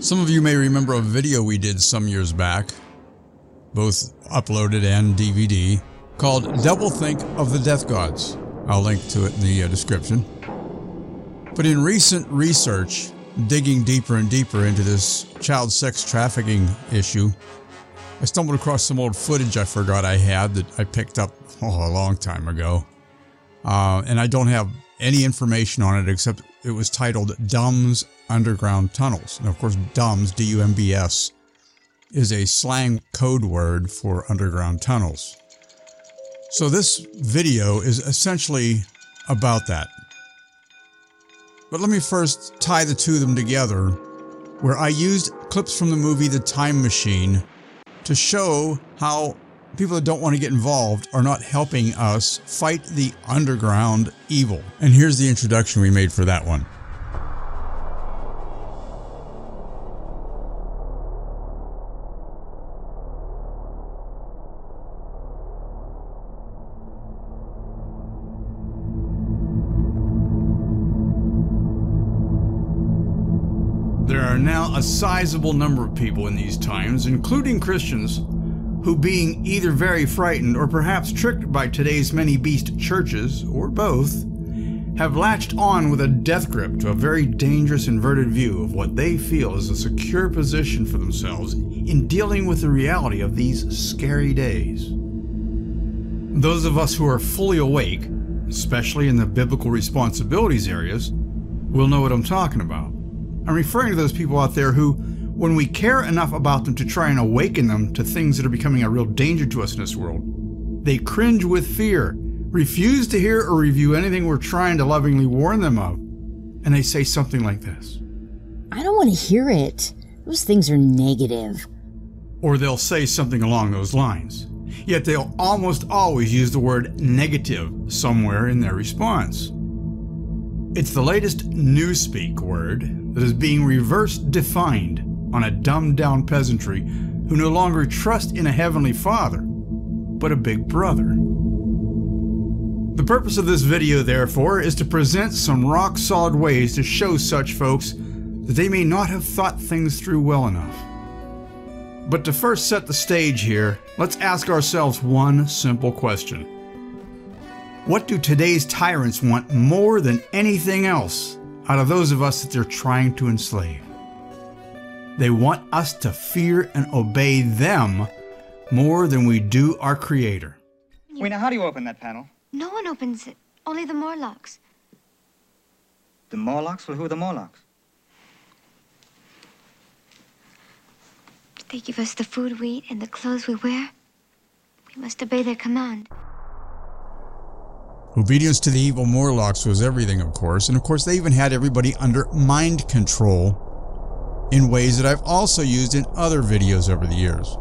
Some of you may remember a video we did some years back, both uploaded and DVD, called Doublethink of the Death Gods. I'll link to it in the description. But in recent research, digging deeper and deeper into this child sex trafficking issue, I stumbled across some old footage I forgot I had that I picked up a long time ago. And I don't have any information on it except it was titled Dumbs Underground Tunnels. And of course, Dumbs, D-U-M-B-S, is a slang code word for underground tunnels. So this video is essentially about that. But let me first tie the two of them together, where I used clips from the movie The Time Machine to show how people that don't want to get involved are not helping us fight the underground evil. And here's the introduction we made for that one. There are now a sizable number of people in these times, including Christians, who, being either very frightened or perhaps tricked by today's many beast churches, or both, have latched on with a death grip to a very dangerous inverted view of what they feel is a secure position for themselves in dealing with the reality of these scary days. Those of us who are fully awake, especially in the biblical responsibilities areas, will know what I'm talking about. I'm referring to those people out there who, when we care enough about them to try and awaken them to things that are becoming a real danger to us in this world, they cringe with fear, refuse to hear or review anything we're trying to lovingly warn them of, and they say something like this. I don't want to hear it. Those things are negative. Or they'll say something along those lines. Yet they'll almost always use the word negative somewhere in their response. It's the latest newspeak word that is being reverse defined on a dumbed-down peasantry who no longer trust in a heavenly father, but a big brother. The purpose of this video, therefore, is to present some rock-solid ways to show such folks that they may not have thought things through well enough. But to first set the stage here, let's ask ourselves one simple question. What do today's tyrants want more than anything else out of those of us that they're trying to enslave? They want us to fear and obey them more than we do our Creator. Wait, now how do you open that panel? No one opens it. Only the Morlocks. The Morlocks? Well, who are the Morlocks? They give us the food we eat and the clothes we wear. We must obey their command. Obedience to the evil Morlocks was everything, of course, and of course they even had everybody under mind control in ways that I've also used in other videos over the years.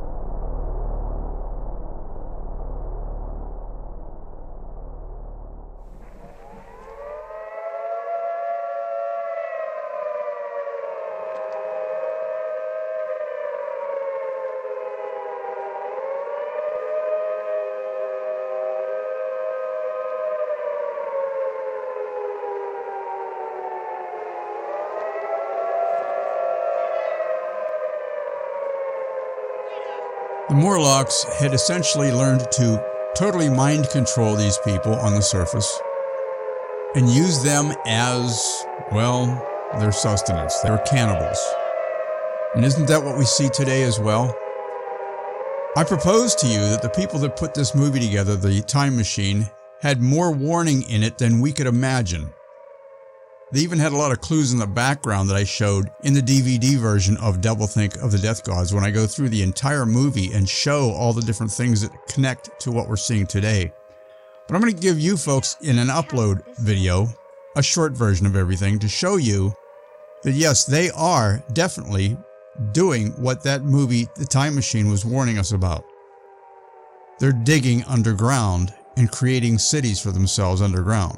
The Morlocks had essentially learned to totally mind control these people on the surface and use them as, well, their sustenance. They were cannibals. And isn't that what we see today as well? I propose to you that the people that put this movie together, The Time Machine, had more warning in it than we could imagine. They even had a lot of clues in the background that I showed in the DVD version of Doublethink of the Death Gods when I go through the entire movie and show all the different things that connect to what we're seeing today. But I'm going to give you folks in an upload video a short version of everything to show you that yes, they are definitely doing what that movie, The Time Machine, was warning us about. They're digging underground and creating cities for themselves underground.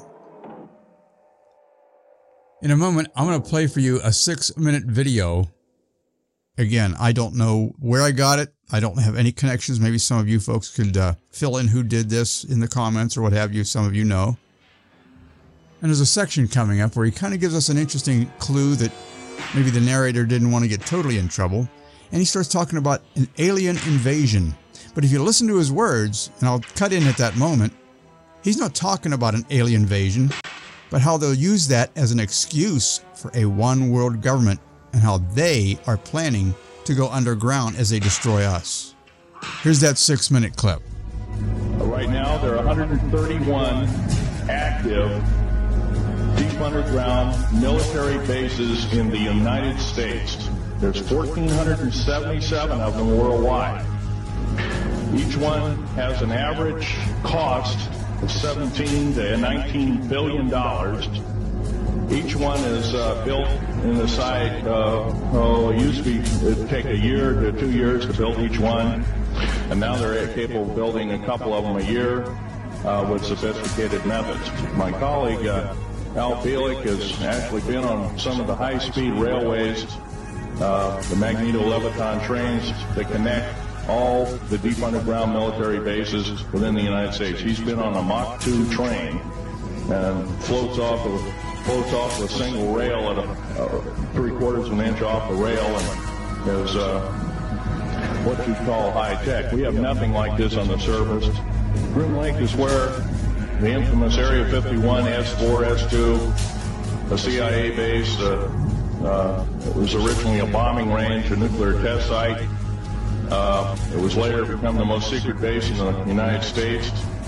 In a moment, I'm going to play for you a 6-minute video. Again, I don't know where I got it. I don't have any connections. Maybe some of you folks could fill in who did this in the comments or what have you. Some of you know. And there's a section coming up where he kind of gives us an interesting clue that Maybe the narrator didn't want to get totally in trouble, and he starts talking about an alien invasion. But if you listen to his words, and I'll cut in at that moment, he's not talking about an alien invasion, but how they'll use that as an excuse for a one-world government and how they are planning to go underground as they destroy us. Here's that 6-minute clip. Right now, there are 131 active deep underground military bases in the United States. There's 1,477 of them worldwide. Each one has an average cost of $17 to $19 billion. Each one is built in the site, it used to be, it'd take a year to 2 years to build each one, and now they're capable of building a couple of them a year with sophisticated methods. My colleague, Al Bielek, has actually been on some of the high-speed railways, the Magneto-Leviton trains that connect all the deep underground military bases within the United States. He's been on a Mach 2 train and floats off a single rail at a 3/4 of an inch off the rail, and is what you call high tech. We have nothing like this on the surface. Groom Lake is where the infamous Area 51, S4, S2, a CIA base. It was originally a bombing range, a nuclear test site. It was later become the most secret base in the United States.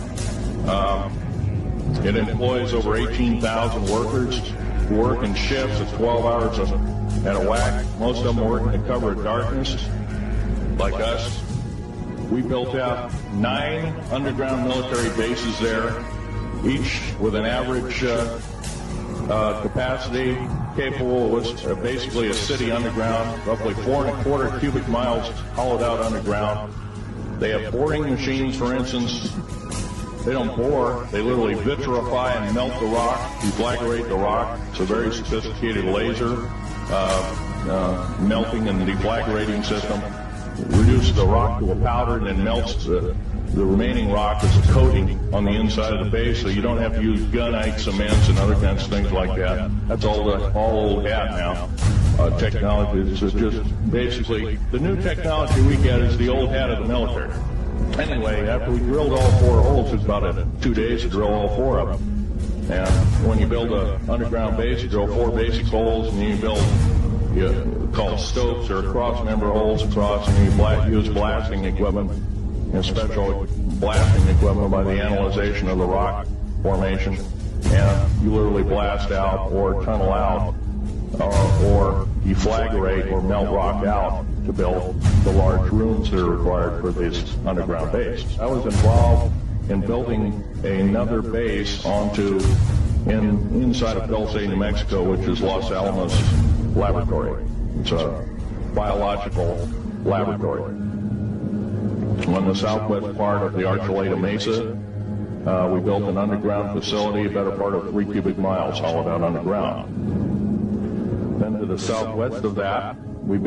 It employs over 18,000 workers who work in shifts of 12 hours at a whack. Most of them work in the cover of darkness, like us. We built out 9 underground military bases there, each with an average capacity capable of basically a city underground, roughly 4¼ cubic miles hollowed out underground. They have boring machines, for instance. They don't bore, they literally vitrify and melt the rock, deflagrate the rock. It's a very sophisticated laser melting and deflagrating system. Reduces the rock to a powder and then melts the remaining rock as a coating on the inside of the base, so you don't have to use gunite cements and other kinds of things like that. That's all old hat now. Technology is just basically, the new technology we get is the old hat of the military. Anyway, after we drilled all 4 holes, it was about 2 days to drill all 4 of them. And when you build an underground base, you drill 4 basic holes, and you build, called stopes or cross-member holes across, and you use blasting equipment and special blasting equipment by the analyzation of the rock formation. And you literally blast out or tunnel out or deflagrate or melt rock out to build the large rooms that are required for this underground base. I was involved in building another base inside of Dulce, New Mexico, which is Los Alamos Laboratory. It's a biological laboratory. On the southwest part of the Archuleta Mesa, we built an underground facility, a better part of 3 cubic miles hollowed out underground. Then to the southwest of that, we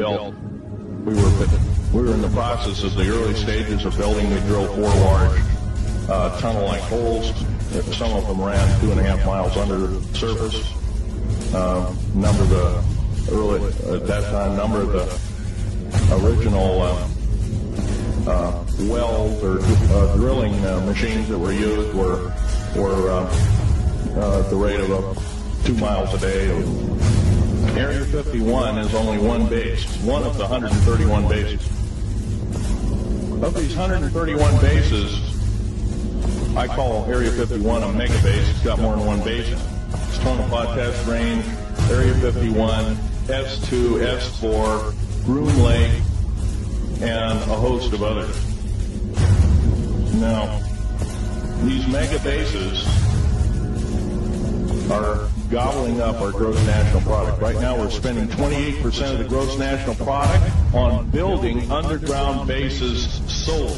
were in the process of the early stages of building. We drilled 4 large tunnel-like holes. Some of them ran 2.5 miles under the surface. Number of the original wells or drilling machines that were used were at the rate of 2 miles a day. Area 51 is only one base, one of the 131 bases. Of these 131 bases, I call Area 51 a mega base. It's got more than one base. It's Tonopah Test Range, Area 51, S2, S4, Groom Lake, and a host of others. Now, these mega bases are gobbling up our gross national product. Right now we're spending 28% of the gross national product on building underground bases sold.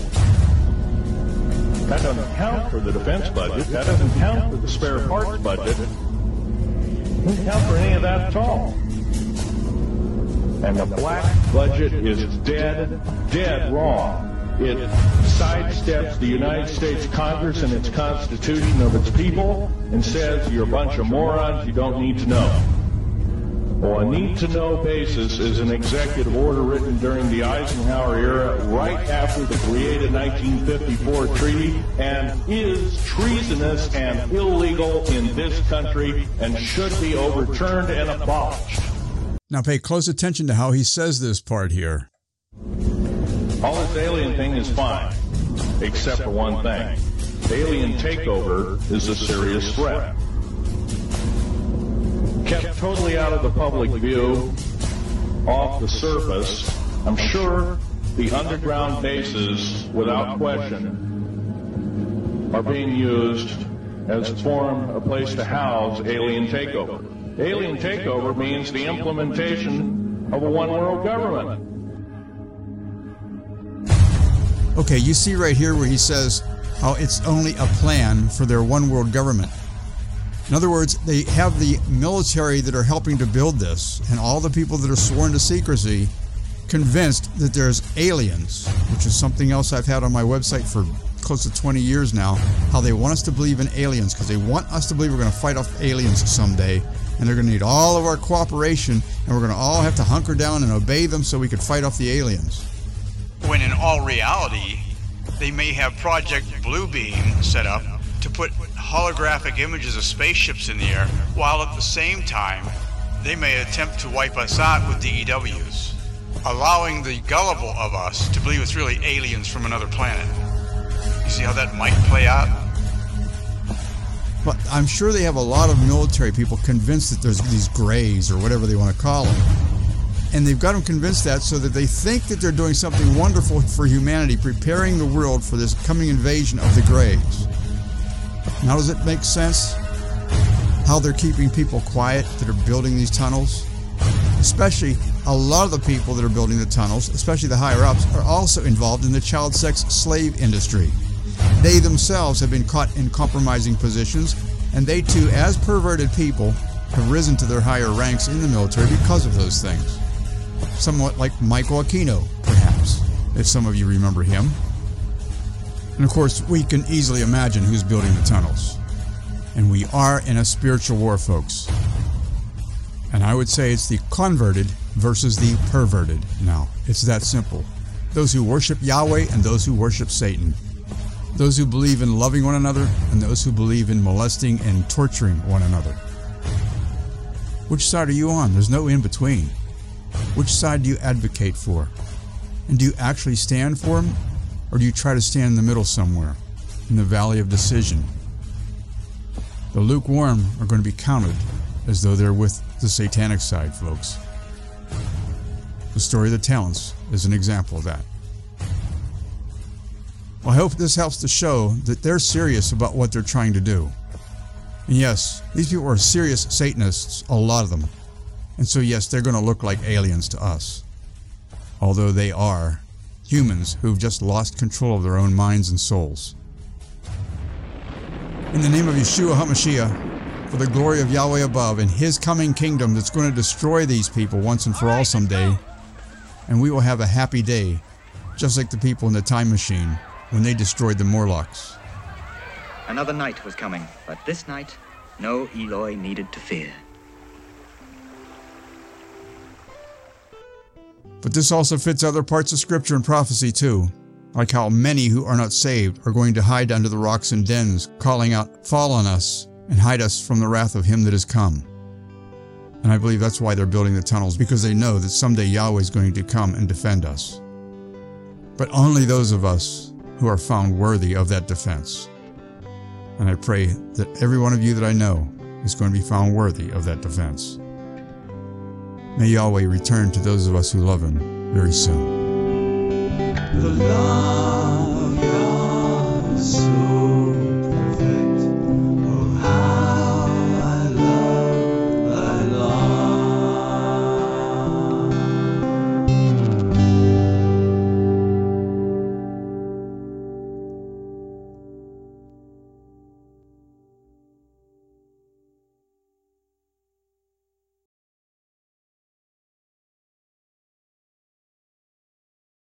That doesn't count for the defense budget. That doesn't count for the spare parts budget. It doesn't count for any of that at all. And the black budget is dead wrong. It sidesteps the United States Congress and its Constitution of its people and says you're a bunch of morons, you don't need to know. Well, a need-to-know basis is an executive order written during the Eisenhower era right after the created 1954 treaty and is treasonous and illegal in this country and should be overturned and abolished. Now pay close attention to how he says this part here. All this alien thing is fine, except for one thing. Alien takeover is a serious threat. Kept totally out of the public view, off the surface, I'm sure the underground bases, without question, are being used as a place to house alien takeover. Alien takeover means the implementation of a one-world government. Okay, you see right here where he says how it's only a plan for their one-world government. In other words, they have the military that are helping to build this and all the people that are sworn to secrecy convinced that there's aliens, which is something else I've had on my website for close to 20 years now, how they want us to believe in aliens because they want us to believe we're going to fight off aliens someday and they're going to need all of our cooperation and we're going to all have to hunker down and obey them so we could fight off the aliens. When in all reality, they may have Project Bluebeam set up to put holographic images of spaceships in the air, while at the same time, they may attempt to wipe us out with DEWs, allowing the gullible of us to believe it's really aliens from another planet. You see how that might play out? But I'm sure they have a lot of military people convinced that there's these grays, or whatever they want to call them. And they've got them convinced that so that they think that they're doing something wonderful for humanity, preparing the world for this coming invasion of the grays. Now does it make sense how they're keeping people quiet that are building these tunnels? Especially a lot of the people that are building the tunnels, especially the higher ups, are also involved in the child sex slave industry. They themselves have been caught in compromising positions, and they too, as perverted people, have risen to their higher ranks in the military because of those things. Somewhat like Michael Aquino, perhaps, if some of you remember him. And of course, we can easily imagine who's building the tunnels. And we are in a spiritual war, folks. And I would say it's the converted versus the perverted now. It's that simple. Those who worship Yahweh and those who worship Satan. Those who believe in loving one another and those who believe in molesting and torturing one another. Which side are you on? There's no in between. Which side do you advocate for? And do you actually stand for them? Or do you try to stand in the middle somewhere, in the valley of decision? The lukewarm are going to be counted as though they're with the satanic side, folks. The story of the talents is an example of that. Well, I hope this helps to show that they're serious about what they're trying to do. And yes, these people are serious Satanists, a lot of them. And so yes, they're going to look like aliens to us. Although they are humans who've just lost control of their own minds and souls. In the name of Yeshua HaMashiach, for the glory of Yahweh above and His coming kingdom that's going to destroy these people once and for all someday, and we will have a happy day, just like the people in the time machine when they destroyed the Morlocks. Another night was coming, but this night, no Eloi needed to fear. But this also fits other parts of Scripture and prophecy too, like how many who are not saved are going to hide under the rocks and dens, calling out, "Fall on us, and hide us from the wrath of Him that is come." And I believe that's why they're building the tunnels, because they know that someday Yahweh is going to come and defend us. But only those of us who are found worthy of that defense. And I pray that every one of you that I know is going to be found worthy of that defense. May Yahweh return to those of us who love Him very soon. The